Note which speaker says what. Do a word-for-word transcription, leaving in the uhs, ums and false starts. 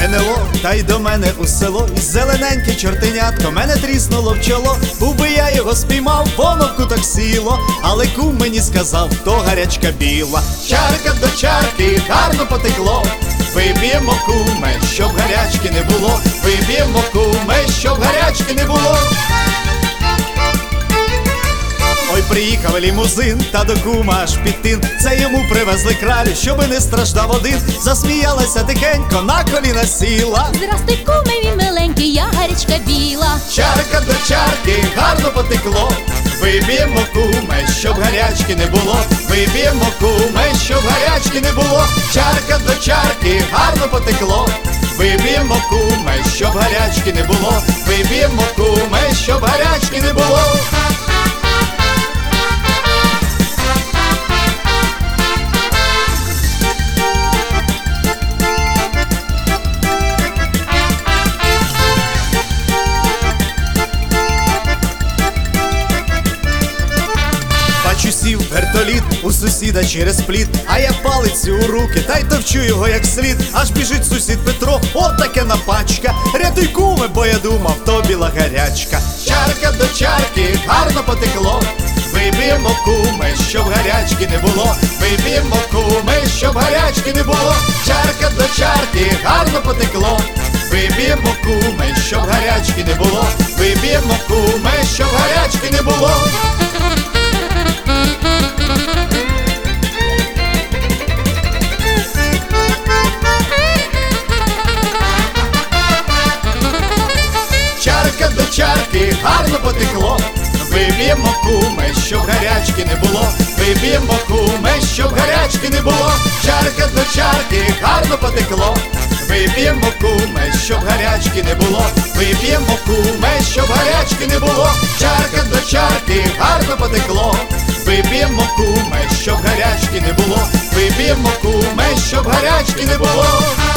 Speaker 1: ен ел о, та й до мене у село. І зелененьке чортенятко мене тріснуло в чоло. Був би я його спіймав, воно в куток сіло. Але кум мені сказав, то гарячка біла. Чарка до чарки гарно потекло. Вип'ємо, куме, щоб гарячки не було. Вип'ємо, куме, щоб гарячки не було. Ой, приїхав лімузин, та до кума аж під тин. Це йому привезли кралю, щоби не страждав один. Засміялася тихенько, на коліна сіла.
Speaker 2: Здрастуй, куме, мій миленький, я гарячка біла.
Speaker 1: Чарка до чарки гарно потекло. Вип'ємо, куме, щоб гарячки не було. Вип'ємо, куме, щоб гарячки не було. Чарка до чарки гарно потекло. Вип'ємо, куме, щоб гарячки не було. Вип'ємо, куме, щоб гарячки не було. Бачу, сів вертоліт у сусіда через пліт, а я палицю у руки, та й товчу його як слід. Аж біжить сусід Петро, от таке напачка. Рятуй, куме, бо я думав, то біла гарячка. Чарка до чарки гарно потекло. Вип'ємо, куме, щоб гарячки не було. Вип'ємо, куме, щоб гарячки не було. Чарка до чарки гарно потекло. Вип'ємо, куме, щоб гарячки не було. Вип'ємо, куме, щоб гарячки не було. Чарка до чарки гарно потекло. Вип'ємо, куме, щоб гарячки не було. Вип'ємо, куме, щоб гарячки не було. Чарка до чарки гарно потекло. Вип'ємо, куме, щоб гарячки не було. Вип'ємо, куме, щоб гарячки не було. Чарка до чарки гарно потекло. Вип'ємо, куме, щоб гарячки не було. Вип'ємо, куме, щоб гарячки не було.